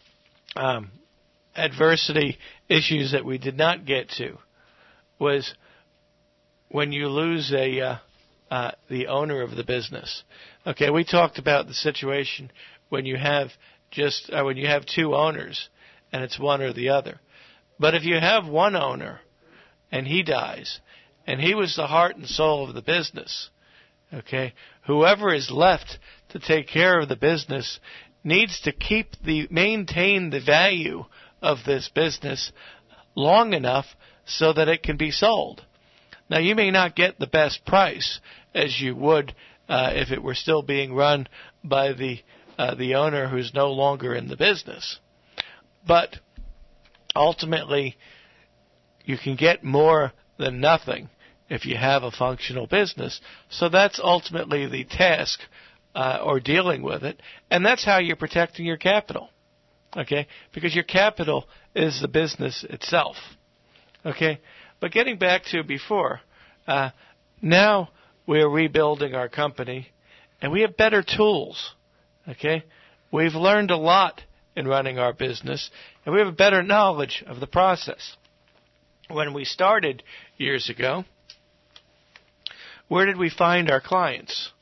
adversity issues that we did not get to was when you lose the owner of the business. Okay, we talked about the situation when you have when you have two owners and it's one or the other. But if you have one owner and he dies, and he was the heart and soul of the business, okay, whoever is left to take care of the business needs to maintain the value of this business long enough so that it can be sold. Now, you may not get the best price as you would if it were still being run by the owner who's no longer in the business. But ultimately, you can get more than nothing if you have a functional business. So that's ultimately the task or dealing with it. And that's how you're protecting your capital. Okay? Because your capital is the business itself. Okay? But getting back to before, now we're rebuilding our company and we have better tools. Okay? We've learned a lot in running our business and we have a better knowledge of the process. When we started years ago, where did we find our clients?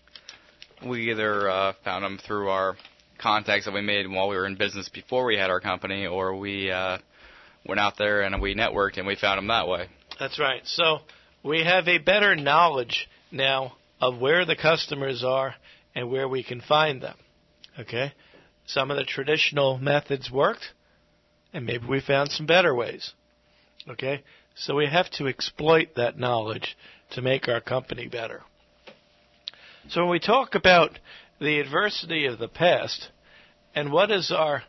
We either found them through our contacts that we made while we were in business before we had our company, or we went out there and we networked and we found them that way. That's right. So we have a better knowledge now of where the customers are and where we can find them. Okay? Some of the traditional methods worked, and maybe we found some better ways. Okay? So we have to exploit that knowledge to make our company better. So when we talk about the adversity of the past and what is our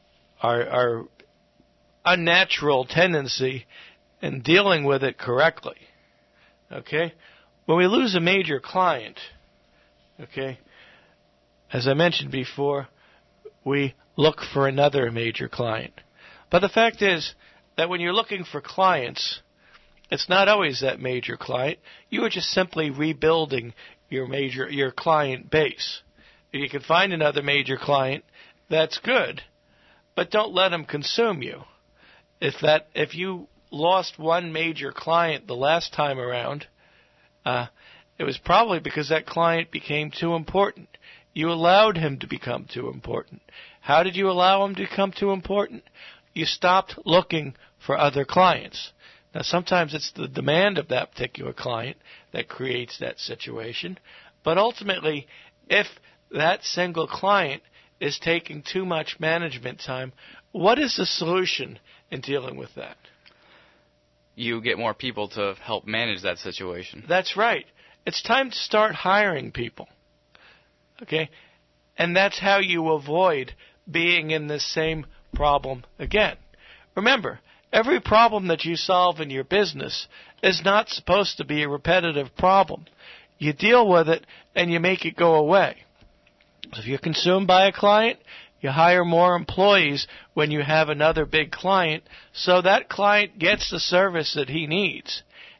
unnatural tendency in dealing with it correctly, okay? When we lose a major client, okay, as I mentioned before, we look for another major client. But the fact is that when you're looking for clients, it's not always that major client. You are just simply rebuilding your client base. If you can find another major client, that's good, but don't let them consume you. If you lost one major client the last time around, it was probably because that client became too important. You allowed him to become too important. How did you allow him to become too important? You stopped looking for other clients. Now, sometimes it's the demand of that particular client that creates that situation. But ultimately, if that single client is taking too much management time, what is the solution in dealing with that? You get more people to help manage that situation. That's right. It's time to start hiring people. Okay? And that's how you avoid being in the same problem again. Remember, every problem that you solve in your business is not supposed to be a repetitive problem. You deal with it and you make it go away. So if you're consumed by a client, you hire more employees when you have another big client so that client gets the service that he needs.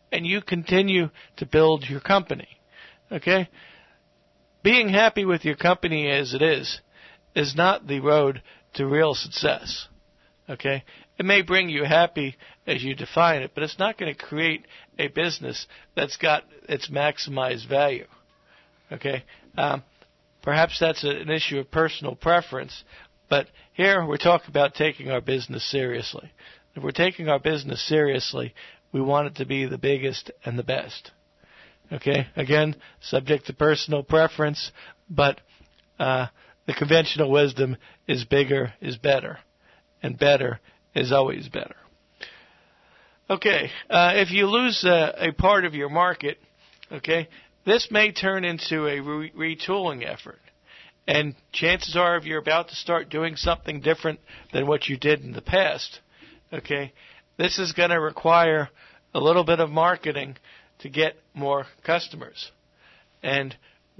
and you continue to build your company. Okay? Being happy with your company as it is not the road to real success. Okay? It may bring you happy as you define it, but it's not going to create a business that's got its maximized value. Okay? Perhaps that's an issue of personal preference, but here we're talking about taking our business seriously. If we're taking our business seriously, we want it to be the biggest and the best. Okay? Again, subject to personal preference, but the conventional wisdom is bigger is better, and better is always better. Okay, if you lose a part of your market, okay, this may turn into a retooling effort. And chances are if you're about to start doing something different than what you did in the past, okay, this is going to require a little bit of marketing to get more customers. And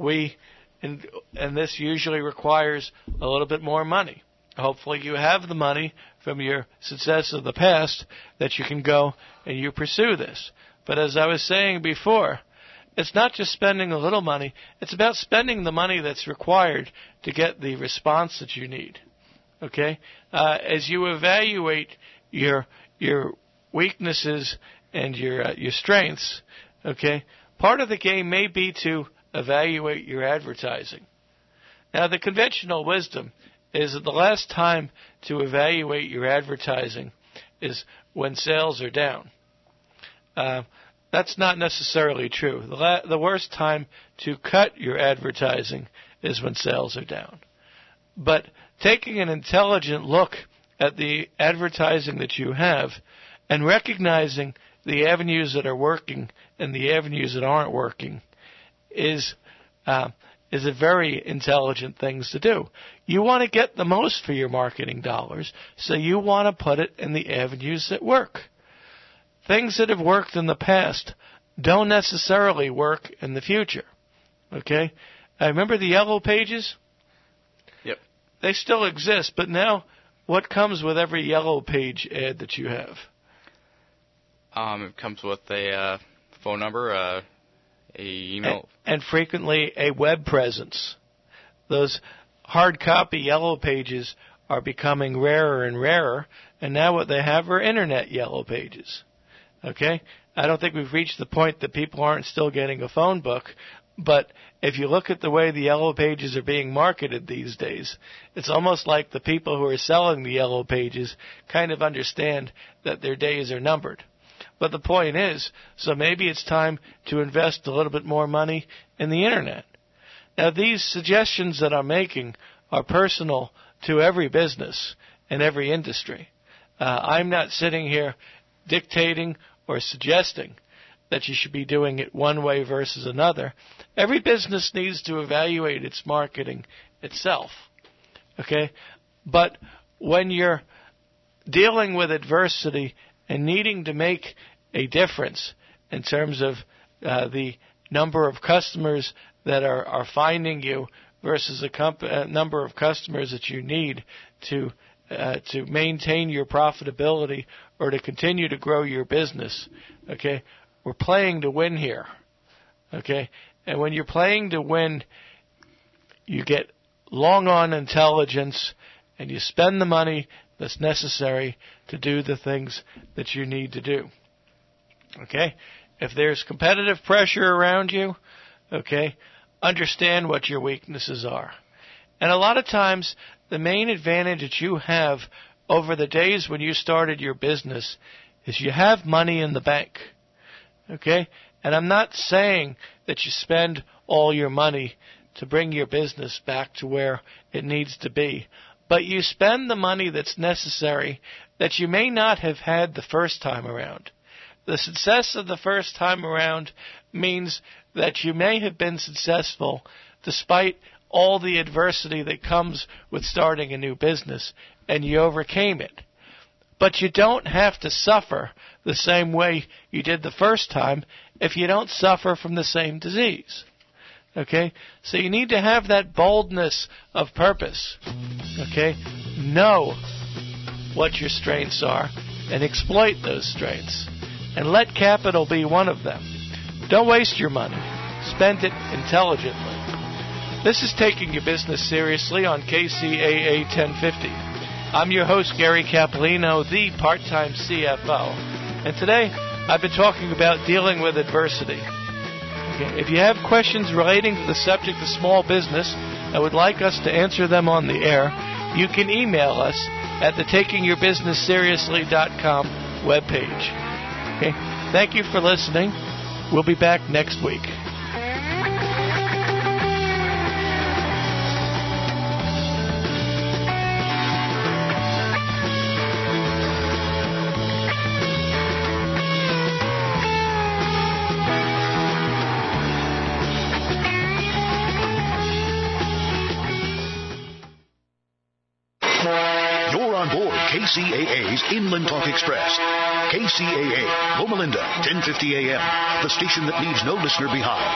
this usually requires a little bit more money. Hopefully you have the money from your success of the past that you can go and you pursue this. But as I was saying before, it's not just spending a little money. It's about spending the money that's required to get the response that you need. Okay? As you evaluate your weaknesses and your strengths, okay, part of the game may be to evaluate your advertising. Now, the conventional wisdom is that the last time to evaluate your advertising is when sales are down. That's not necessarily true. The worst time to cut your advertising is when sales are down. But taking an intelligent look at the advertising that you have and recognizing the avenues that are working and the avenues that aren't working is a very intelligent thing to do. You want to get the most for your marketing dollars, so you want to put it in the avenues that work. Things that have worked in the past don't necessarily work in the future. Okay? I remember the Yellow Pages? Yep. They still exist, but now what comes with every Yellow Page ad that you have? It comes with a phone number, a email. And frequently a web presence. Those hard copy Yellow Pages are becoming rarer and rarer, and now what they have are internet Yellow Pages. Okay? I don't think we've reached the point that people aren't still getting a phone book, but if you look at the way the Yellow Pages are being marketed these days, it's almost like the people who are selling the Yellow Pages kind of understand that their days are numbered. But the point is, so maybe it's time to invest a little bit more money in the internet. Now, these suggestions that I'm making are personal to every business and every industry. I'm not sitting here dictating or suggesting that you should be doing it one way versus another. Every business needs to evaluate its marketing itself. Okay? But when you're dealing with adversity and needing to make a difference in terms of the number of customers that are finding you versus a number of customers that you need to maintain your profitability or to continue to grow your business, okay, we're playing to win here, okay? And when you're playing to win, you get long on intelligence and you spend the money that's necessary to do the things that you need to do. Okay? If there's competitive pressure around you, okay, understand what your weaknesses are. And a lot of times, the main advantage that you have over the days when you started your business is you have money in the bank. Okay? And I'm not saying that you spend all your money to bring your business back to where it needs to be. But you spend the money that's necessary that you may not have had the first time around. The success of the first time around means that you may have been successful despite all the adversity that comes with starting a new business, and you overcame it. But you don't have to suffer the same way you did the first time if you don't suffer from the same disease. Okay? So you need to have that boldness of purpose. Okay? Know what your strengths are and exploit those strengths. and let capital be one of them. Don't waste your money. Spend it intelligently. This is Taking Your Business Seriously on KCAA 1050. I'm your host, Gary Capolino, the part-time CFO. And today, I've been talking about dealing with adversity. Okay. If you have questions relating to the subject of small business and would like us to answer them on the air, you can email us at the TakingYourBusinessSeriously.com webpage. Okay. Thank you for listening. We'll be back next week. KCAA's Inland Talk Express. KCAA, Loma Linda, 1050 AM. The station that leaves no listener behind.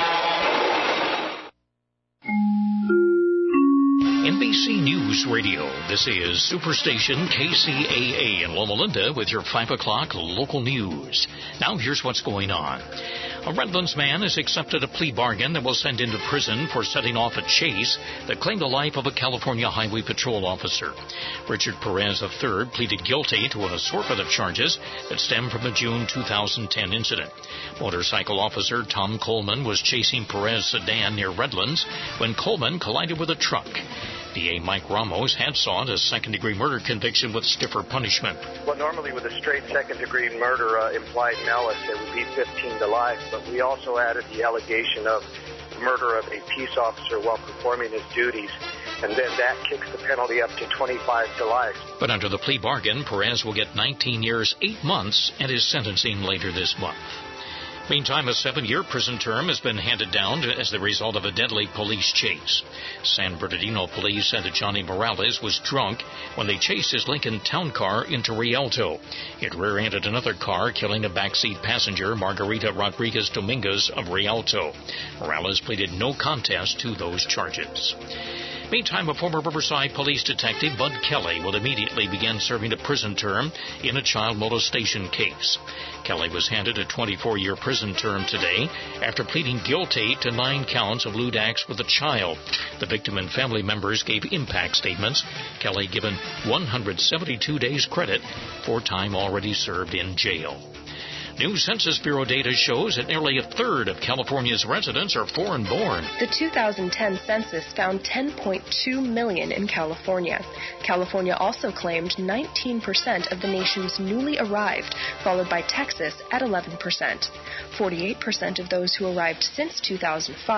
NBC News Radio. This is Superstation KCAA in Loma Linda with your 5 o'clock local news. Now here's what's going on. A Redlands man has accepted a plea bargain that will send him to prison for setting off a chase that claimed the life of a California Highway Patrol officer. Richard Perez III pleaded guilty to an assortment of charges that stem from the June 2010 incident. Motorcycle officer Tom Coleman was chasing Perez's sedan near Redlands when Coleman collided with a truck. DA Mike Ramos had sought a second-degree murder conviction with stiffer punishment. Well, normally with a straight second-degree murder implied malice, it would be 15 to life, but we also added the allegation of murder of a peace officer while performing his duties, and then that kicks the penalty up to 25 to life. But under the plea bargain, Perez will get 19 years, 8 months, and is sentencing later this month. Meantime, a 7-year prison term has been handed down as the result of a deadly police chase. San Bernardino police said that Johnny Morales was drunk when they chased his Lincoln Town car into Rialto. It rear-ended another car, killing a backseat passenger, Margarita Rodriguez Dominguez of Rialto. Morales pleaded no contest to those charges. Meantime, a former Riverside police detective, Bud Kelly, will immediately begin serving a prison term in a child molestation case. Kelly was handed a 24-year prison term today after pleading guilty to 9 counts of lewd acts with a child. The victim and family members gave impact statements. Kelly given 172 days credit for time already served in jail. New Census Bureau data shows that nearly a third of California's residents are foreign-born. The 2010 census found 10.2 million in California. California also claimed 19% of the nation's newly arrived, followed by Texas at 11%. 48% of those who arrived since 2005